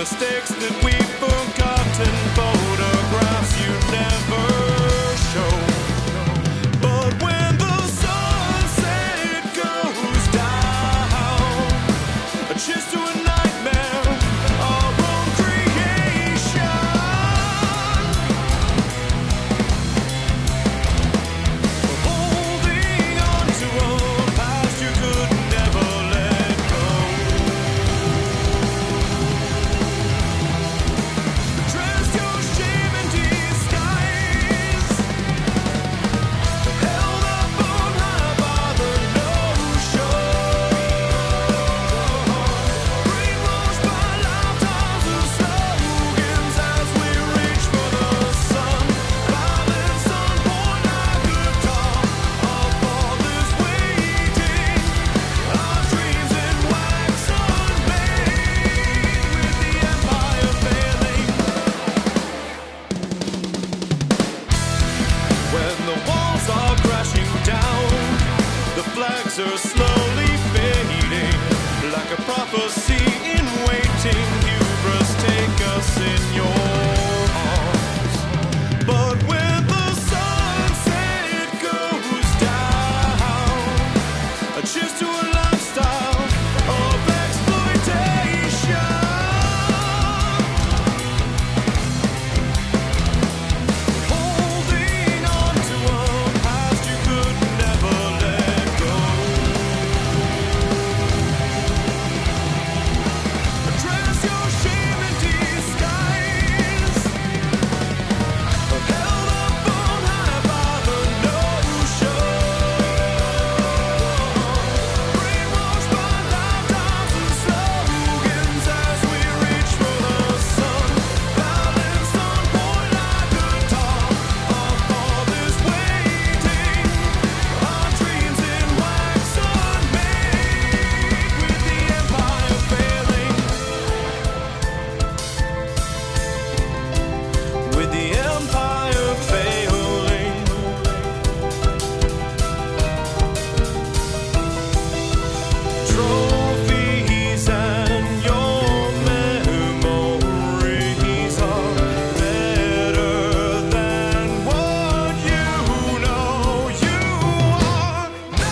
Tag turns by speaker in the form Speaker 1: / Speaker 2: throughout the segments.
Speaker 1: mistakes that we've forgotten, photographs you never show. But when the sunset goes down, cheers to a nightmare, our own creation. Holding on to a past you could never let go. Dress your shame in disguise, held up on high by the notion, brainwashed by lifetimes of slogans as we reach for the sun. Violence on point like a top of all this waiting. Our dreams in wax unmade, with the empire failing. When the walls are crashing down, the flags are slowly fading, like a prophecy in waiting. Hubris, take us in your arms. But when the sunset goes down, cheers to a lifestyle of exploitation. Holding on to a past you could never let go. Dress your shame in disguise, held up on high by the notion, brainwashed by lifetimes of slogans as we reach for the sun. Balanced on point like a top of all this waiting. Our dreams in wax unmade, with the empire failing. With the empire failing. Trophies and your memories are better than what you know you are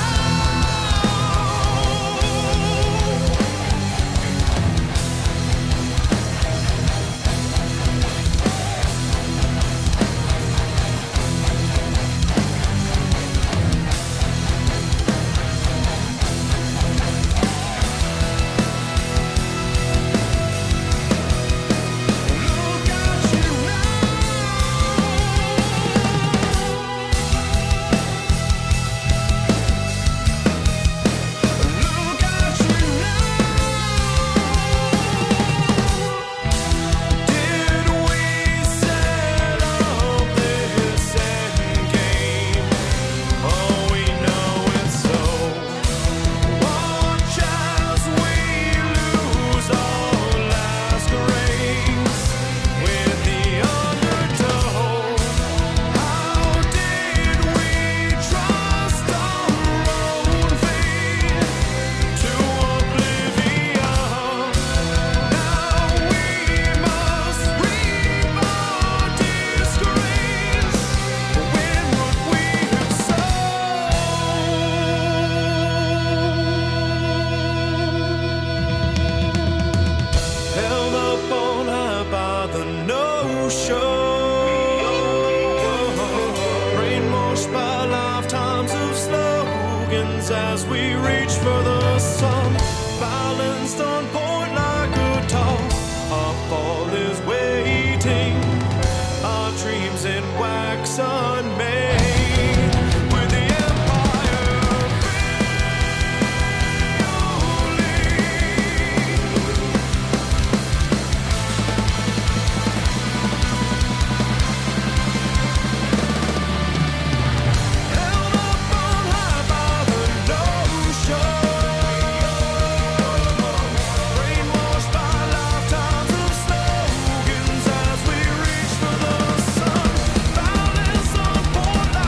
Speaker 1: Look at you now. Look at you now. Did we set up this end game? Oh, we know it's so. Watch as we lose our last grace with the undertow. How did we trust our own fate to oblivion? Now we must reap our disgrace. When what we have sown, held up on high by the notion, brainwashed by lifetimes of slogans as we reach for the sun. Balanced on point like a top of all is waiting. Our dreams in wax unmade, with the empire held up on high by the notion, brainwashed by lifetimes of slogans as we reach for the sun. Balance on point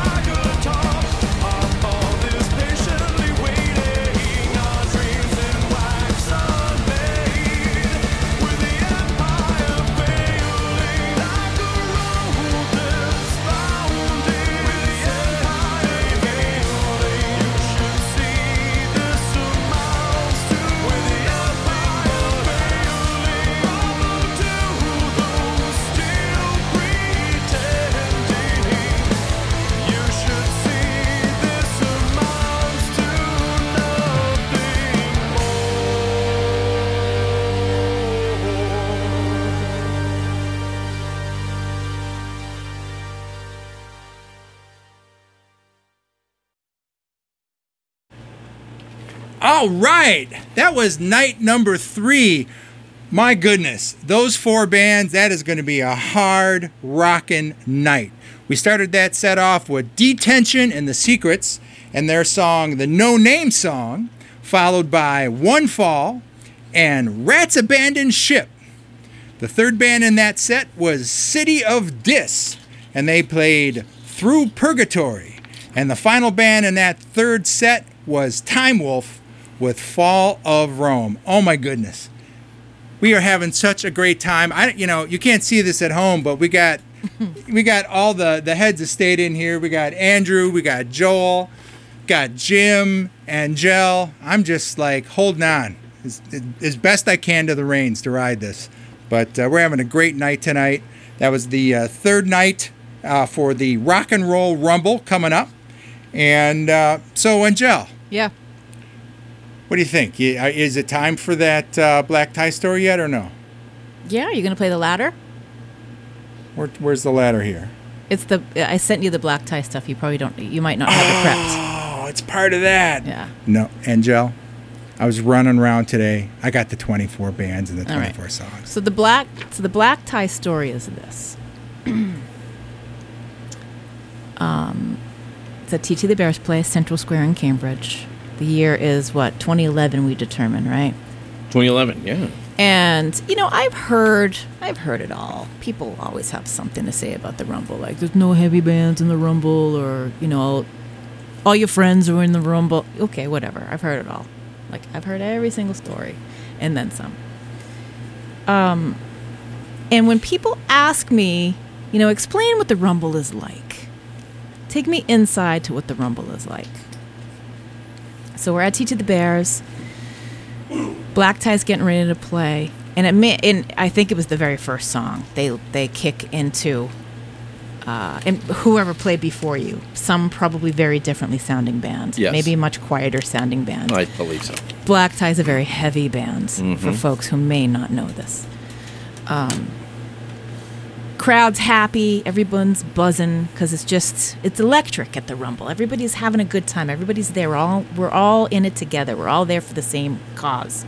Speaker 2: All right. That was night number 3. My goodness, those 4 bands, that is going to be a hard rockin' night. We started that set off with Detention and the Secrets and their song, the No Name Song, followed by One Fall and Rats Abandoned Ship. The third band in that set was City of Dis, and they played Through Purgatory. And the final band in that third set was Time Wolf with Fall of Rome. Oh my goodness. We are having such a great time. You can't see this at home, but we got all the heads of state in here. We got Andrew, we got Joel, got Jim, Angel. I'm just like holding on as best I can to the reins to ride this. But we're having a great night tonight. That was the third night for the Rock and Roll Rumble coming up. And so, Angel.
Speaker 3: Yeah.
Speaker 2: What do you think? Is it time for that black tie story yet or no?
Speaker 3: Yeah, are you going to play the ladder?
Speaker 2: Where's the ladder here?
Speaker 3: I sent you the black tie stuff. You might not have it prepped.
Speaker 2: Oh, it's part of that.
Speaker 3: Yeah.
Speaker 2: No, Angel, I was running around today. I got the 24 bands and the 24 songs.
Speaker 3: So the black tie story is this. It's at TT the Bears Place, Central Square in Cambridge. The year is what, 2011 we determined, right?
Speaker 4: 2011, yeah.
Speaker 3: And I've heard it all. People always have something to say about the Rumble, like there's no heavy bands in the Rumble, or all your friends are in the Rumble. Okay, whatever. I've heard it all. Like I've heard every single story, and then some. And when people ask me, explain what the Rumble is like, take me inside to what the Rumble is like. So we're at TT the Bears. Black Tie's getting ready to play, and I think it was the very first song they kick into, and whoever played before you, some probably very differently sounding band,
Speaker 4: yes.
Speaker 3: Maybe a much quieter sounding band.
Speaker 4: I believe so.
Speaker 3: Black Tie's a very heavy band for folks who may not know this. Crowd's happy, everyone's buzzing because it's electric at the Rumble. Everybody's having a good time. Everybody's there. We're all in it together. We're all there for the same cause.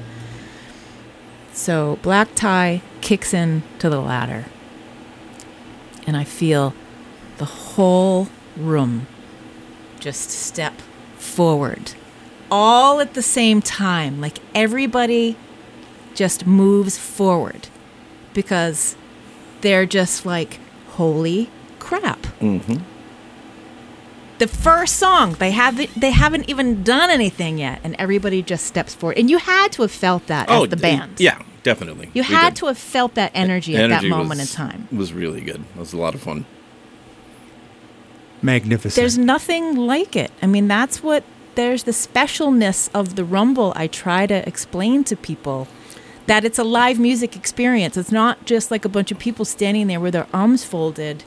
Speaker 3: So Black Tie kicks in to the ladder, and I feel the whole room just step forward, all at the same time. Like everybody just moves forward because they're just like, holy crap.
Speaker 4: Mm-hmm.
Speaker 3: The first song, they haven't even done anything yet, and everybody just steps forward. And you had to have felt that as the band.
Speaker 4: Yeah, definitely.
Speaker 3: You had to have felt that energy at that moment in time.
Speaker 4: It was really good. It was a lot of fun.
Speaker 2: Magnificent.
Speaker 3: There's nothing like it. I mean, there's the specialness of the Rumble I try to explain to people, that it's a live music experience. It's not just like a bunch of people standing there with their arms folded.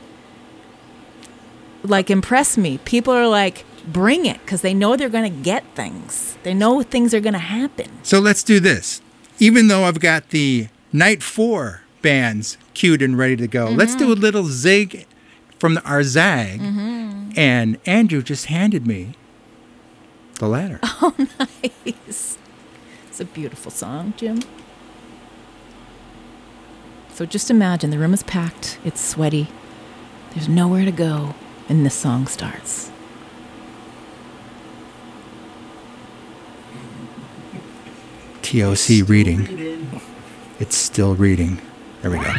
Speaker 3: Like, impress me. People are like, bring it, because they know they're going to get things. They know things are going to happen.
Speaker 2: So let's do this. Even though I've got the night 4 bands queued and ready to go, let's do a little zig from our zag. And Andrew just handed me the ladder.
Speaker 3: Oh, nice. It's a beautiful song, Jim. So just imagine the room is packed, it's sweaty, there's nowhere to go, and this song starts.
Speaker 2: TOC reading. It's still reading. There we go.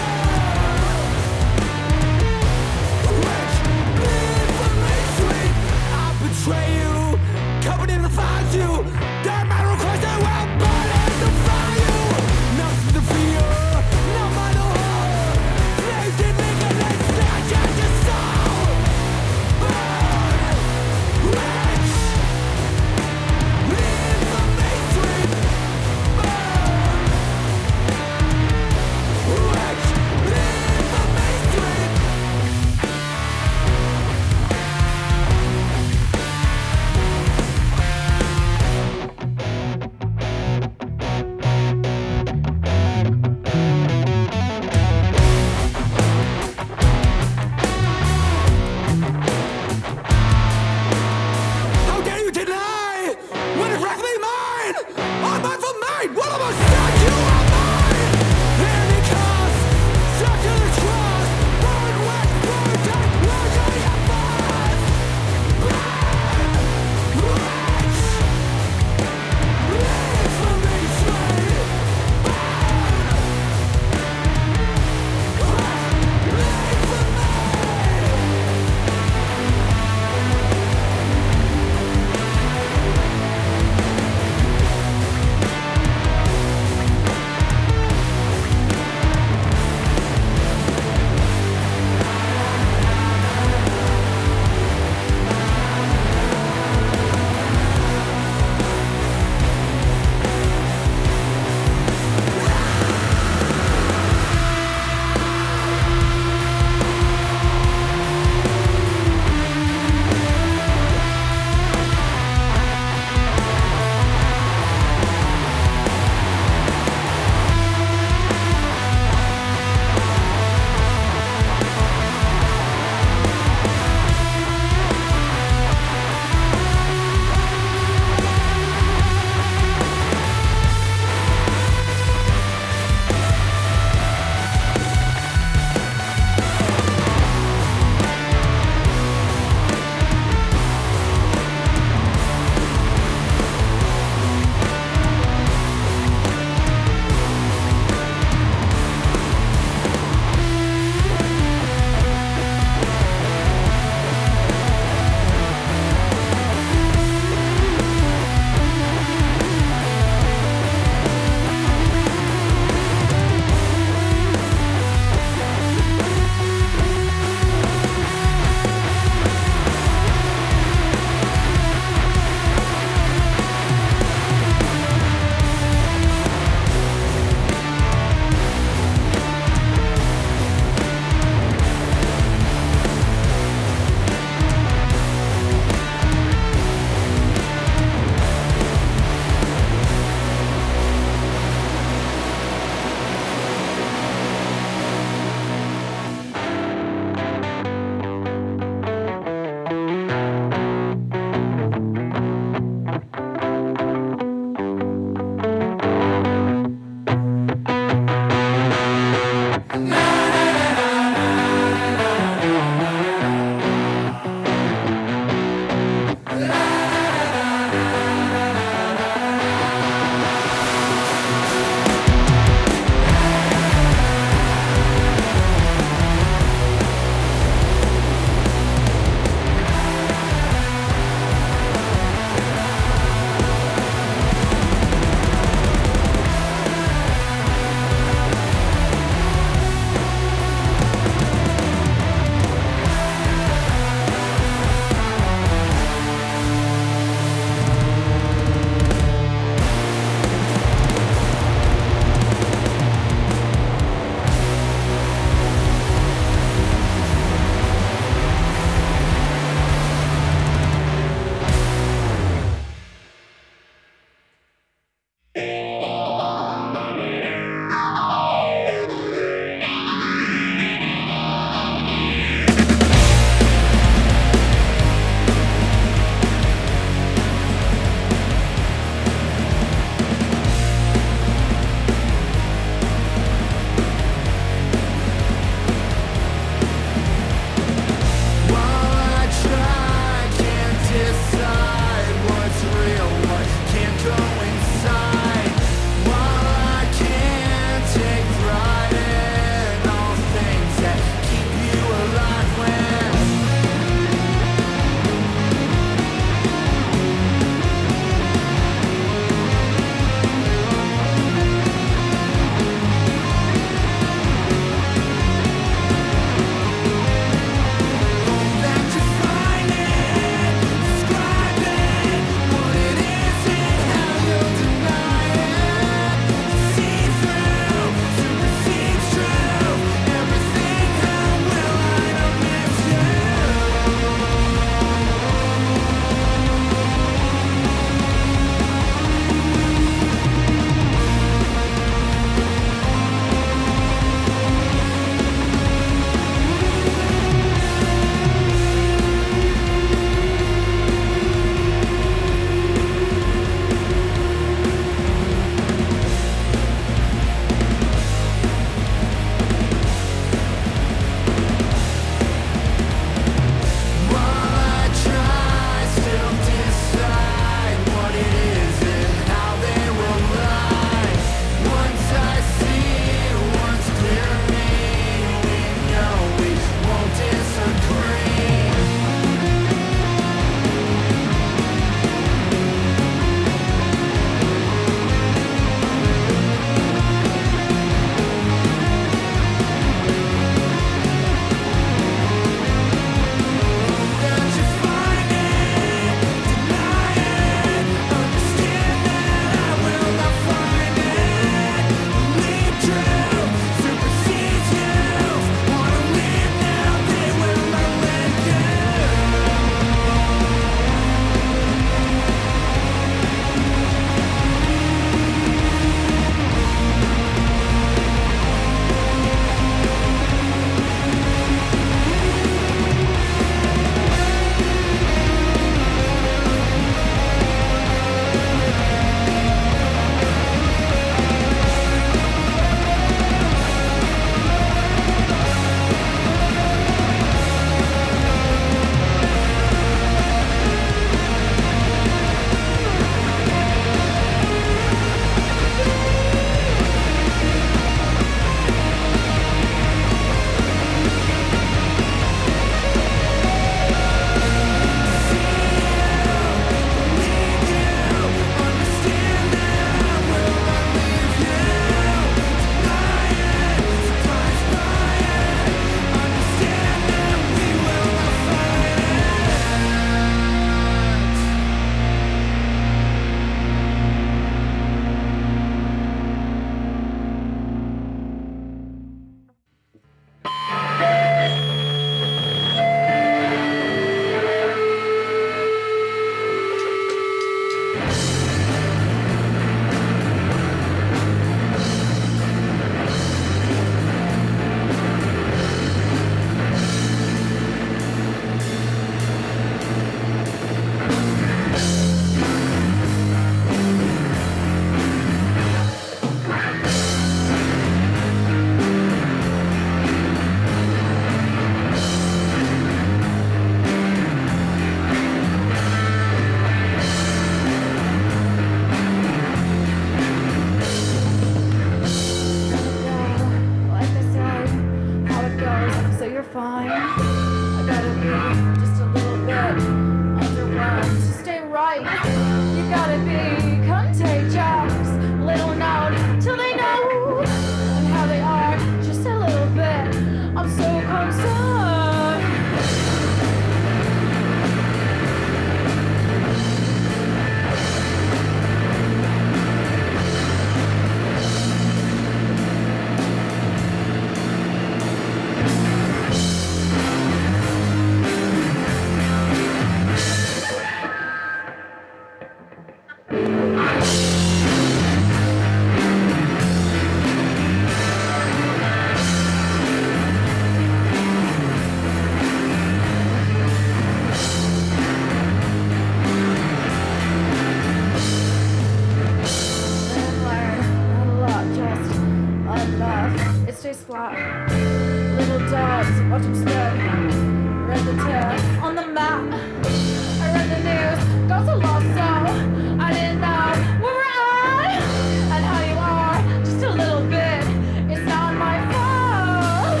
Speaker 5: stays flat. Little dogs, watch them spread. Read the tip on the map. I read the news, got so lost, so I didn't know where we're at and how you are. Just a little bit, it's not my fault.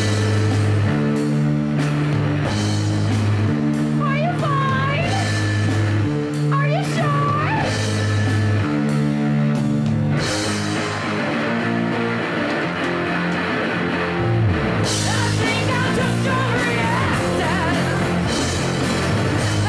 Speaker 5: Are you fine? Are you sure? I think I'm just overreacting.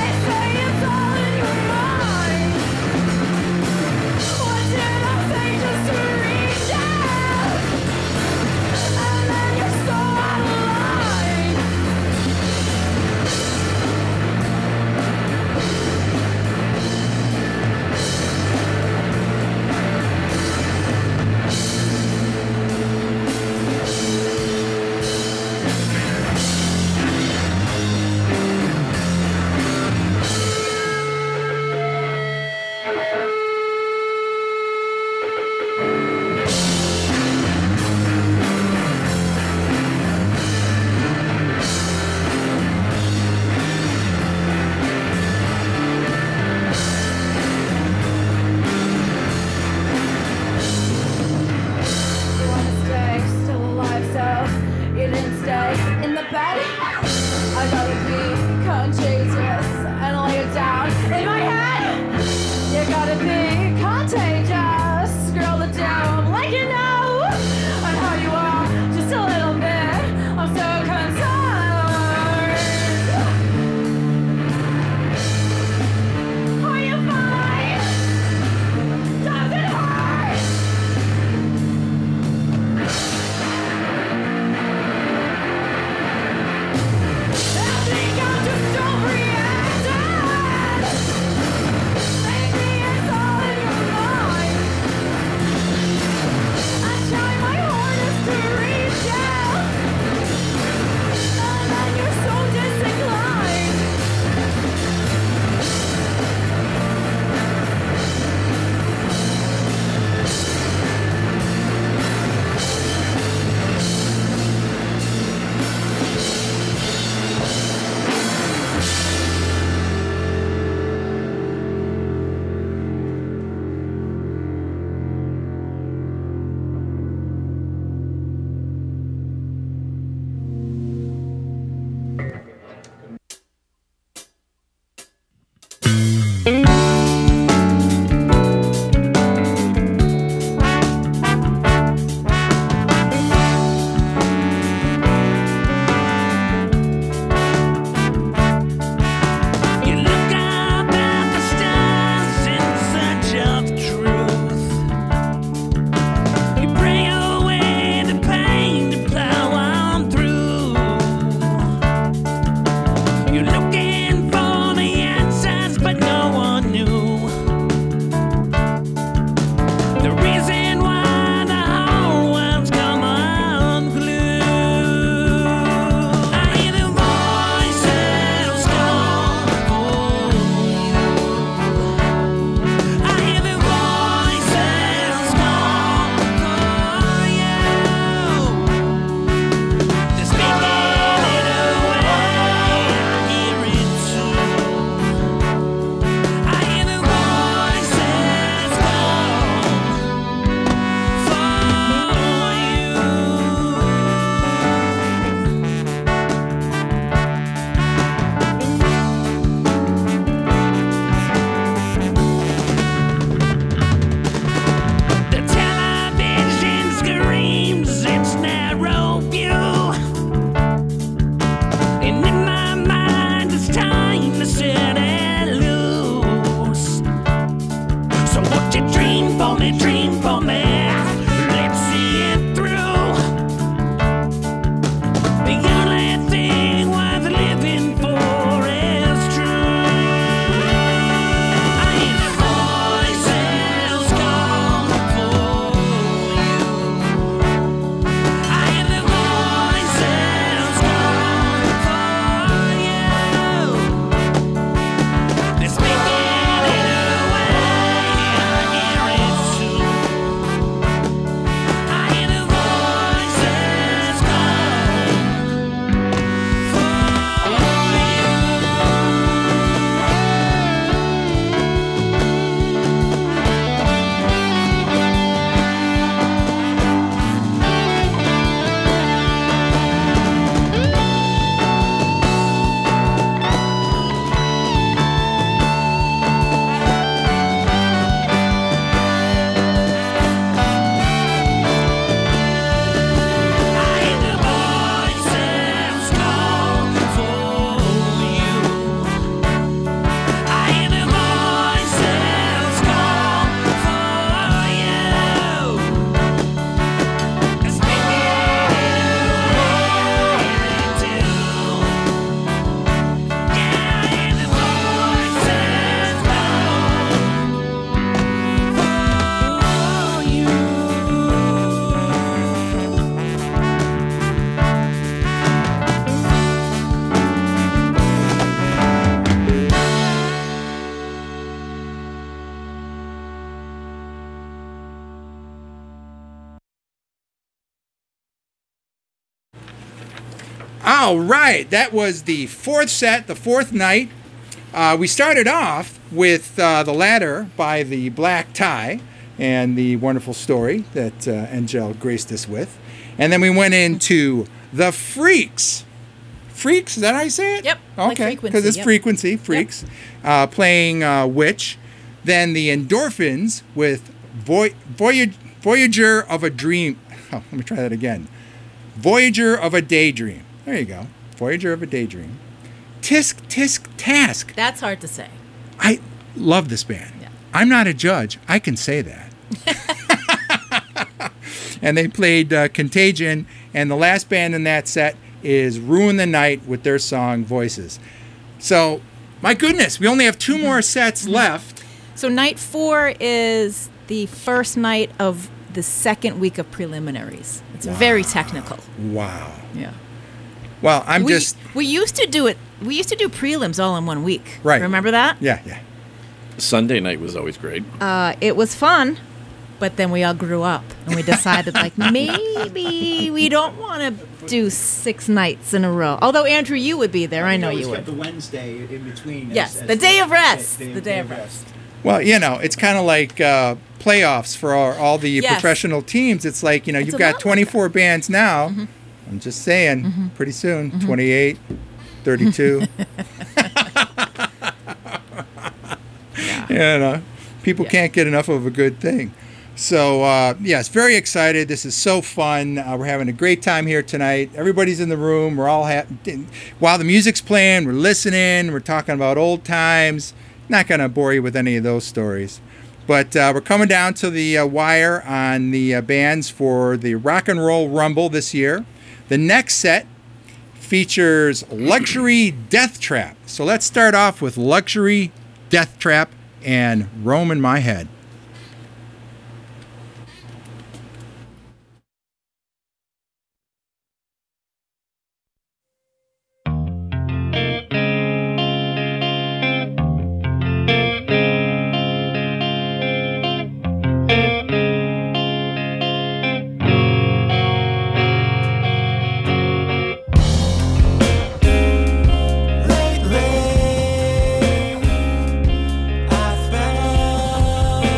Speaker 2: All right, that was the fourth set, the fourth night. We started off with The Ladder by the Black Tie and the wonderful story that Angel graced us with. And then we went into The Freaks. Freaks, is that how you say it?
Speaker 3: Yep, like
Speaker 2: Okay,
Speaker 3: Frequency,
Speaker 2: because it's
Speaker 3: yep.
Speaker 2: Frequency, Freaks, playing Witch. Then the Endorphins with Voyager of a Dream. Oh, let me try that again. Voyager of a Daydream. There you go. Voyager of a Daydream. Tisk Tisk Task.
Speaker 3: That's hard to say.
Speaker 2: I love this band.
Speaker 3: Yeah.
Speaker 2: I'm not a judge. I can say that. And they played Contagion. And the last band in that set is Ruin the Night with their song Voices. So, my goodness, we only have two more sets left.
Speaker 3: So night 4 is the first night of the second week of preliminaries. It's very technical.
Speaker 2: Wow.
Speaker 3: Yeah.
Speaker 2: Well,
Speaker 3: We used to do it. We used to do prelims all in one week.
Speaker 2: Right.
Speaker 3: Remember that?
Speaker 2: Yeah.
Speaker 4: Sunday night was always great.
Speaker 3: It was fun, but then we all grew up and we decided like maybe we don't want to do 6 nights in a row. Although Andrew, you would be there. I know you would.
Speaker 6: The Wednesday in between.
Speaker 3: Yes, the day of rest. The day of rest.
Speaker 2: Well, it's kind of like playoffs for all the
Speaker 3: Yes.
Speaker 2: professional teams. It's like,
Speaker 3: It's
Speaker 2: you've
Speaker 3: a
Speaker 2: got
Speaker 3: lot
Speaker 2: 24 bands now. I'm just saying, pretty soon, 28, 32. People can't get enough of a good thing. So, yes, very excited. This is so fun. We're having a great time here tonight. Everybody's in the room. We're all while the music's playing, we're listening. We're talking about old times. Not going to bore you with any of those stories. But we're coming down to the wire on the bands for the Rock and Roll Rumble this year. The next set features Luxury Death Trap. So let's start off with Luxury Death Trap and Roam in My Head.
Speaker 1: Lately, I found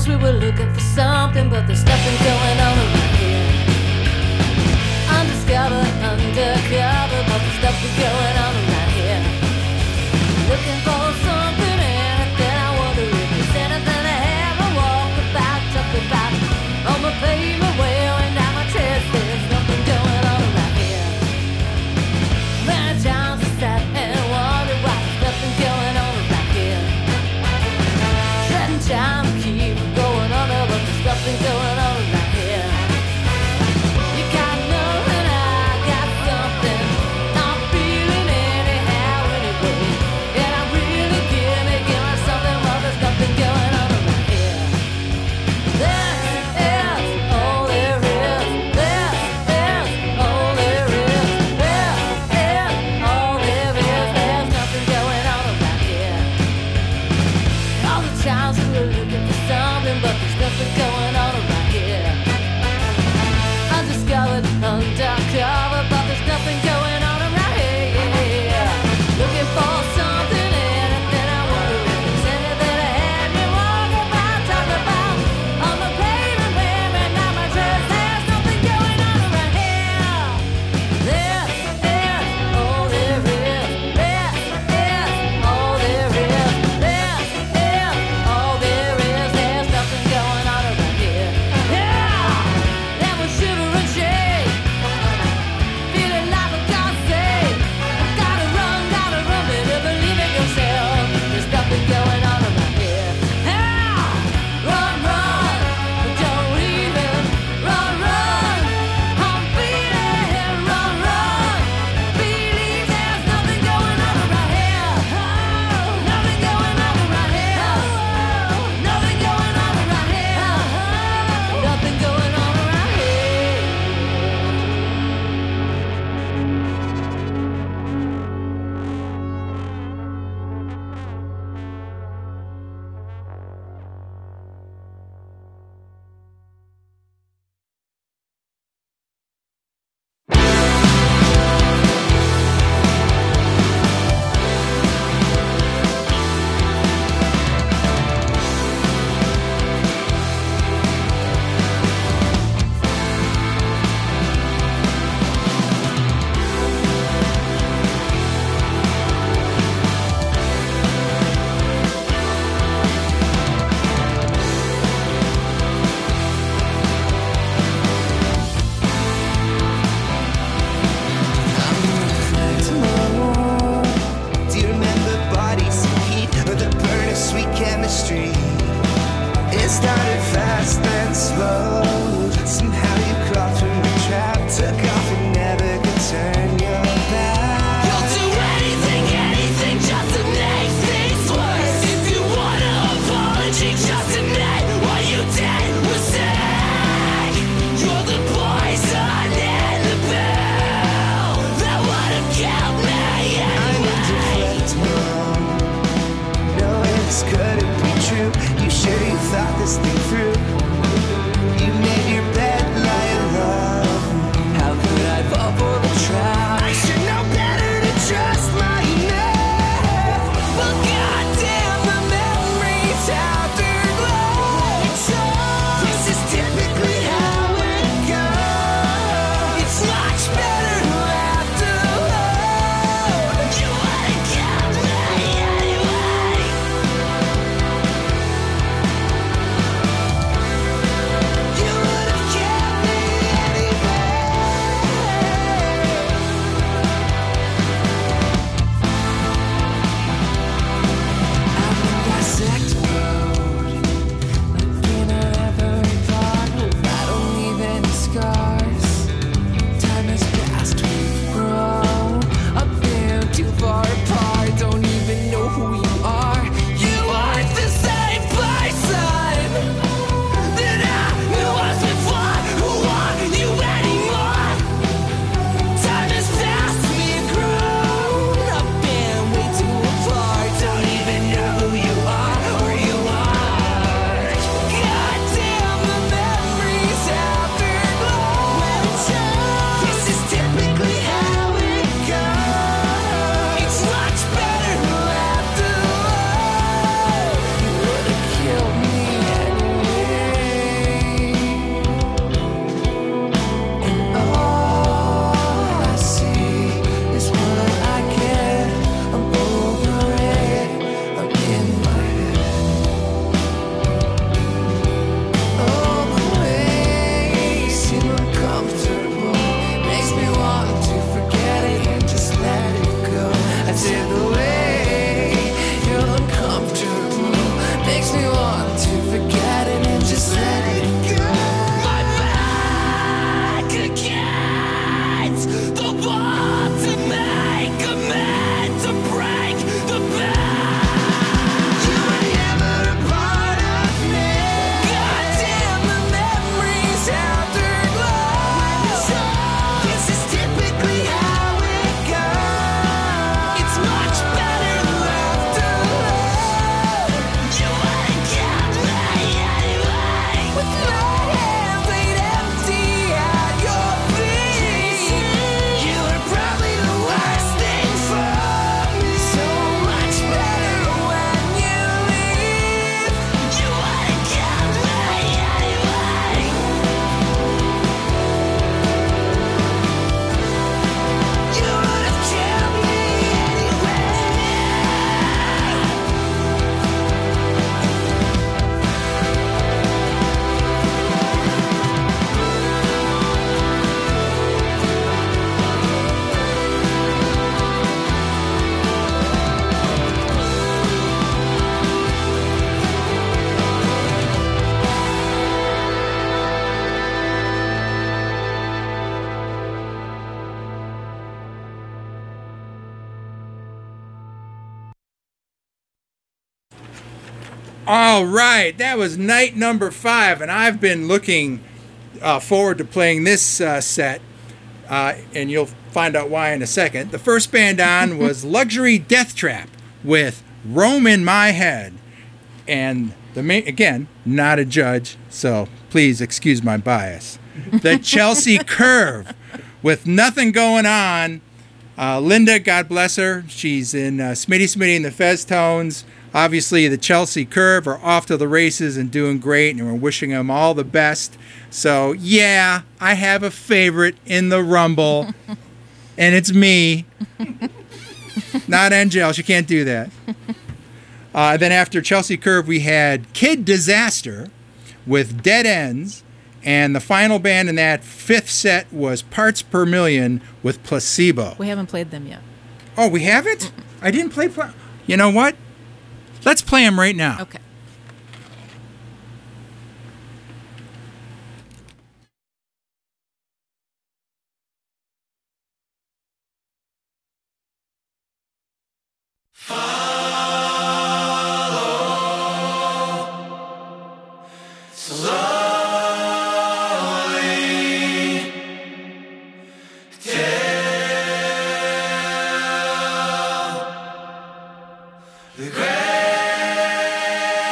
Speaker 5: chance we were looking for something, but there's nothing going on around here. Undiscovered, undercover, but there's nothing going on around here. Looking for something, anything. I wonder if there's anything I ever walk about, talk about. On my pavement, wearing down my chest, there's nothing going on around here. Many times I sat and wondered why there's nothing going on around here. Treading time to keep going under, but there's nothing going on around here. You got nothing, I got something. Not feeling anyhow anyway. And I really give me something, well there's nothing going on around here. This is all there is. This is all there is. This is all there is. There's nothing going on around here. All the times we were looking for something, but there's nothing going on around here. Undiscovered, undercover, but there's nothing going on around here. Looking for something, anything. I wonder if there's anything I had me walk about, talk about. On the pavement, wearing out my dress, there's nothing going on around here. This is all there is. This is all there is. This is all there is. There's nothing going on around here. Yeah, that was shiver and shake, feeling like a god say, gotta run, better believe in yourself. There's nothing going on around here. Yeah, run, but don't even run. I'm feeling, run, believe there's nothing going on around here. Oh, nothing going on around here. Oh, nothing going on around here. Oh, nothing going on around here.
Speaker 7: Tomorrow, do you remember bodies and heat or the burn of sweet chemistry? It started fast then slow. Somehow you crawled through the trap, took off and never could turn your back.
Speaker 5: You'll do anything just to make things worse. If you want an apology, just admit what you did was sick. You're the poison in the pill that would have killed me
Speaker 7: I need to
Speaker 5: anyway.
Speaker 7: fret tomorrow. No, this couldn't be true. You sure you thought this thing through? You made your bed
Speaker 2: All right, that was night number 5, and I've been looking forward to playing this set, and you'll find out why in a second. The first band on was Luxury Death Trap with Roam in My Head, and again, not a judge, so please excuse my bias. The Chelsea Curve with Nothing Going On. Linda, God bless her, she's in Smitty and the Fez Tones. Obviously, the Chelsea Curve are off to the races and doing great, and we're wishing them all the best. So, yeah, I have a favorite in the Rumble, and it's me. Not Angel, she can't do that. Then after Chelsea Curve, we had Kid Disaster with Dead Ends, and the final band in that 5th set was Parts Per Million with Placebo.
Speaker 3: We haven't played them yet.
Speaker 2: Oh, we haven't? I didn't play... You know what? Let's play them right now.
Speaker 3: Okay.
Speaker 7: The great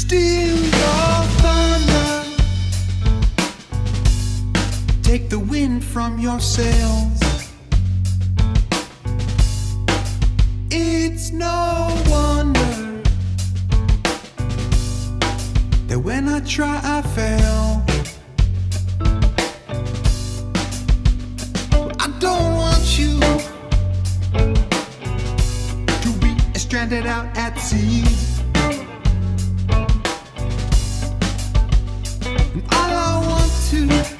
Speaker 7: Steal your thunder. Take the wind from your sails. It's no wonder that when I try, I fail. I don't want you to be stranded out at sea. And all I want to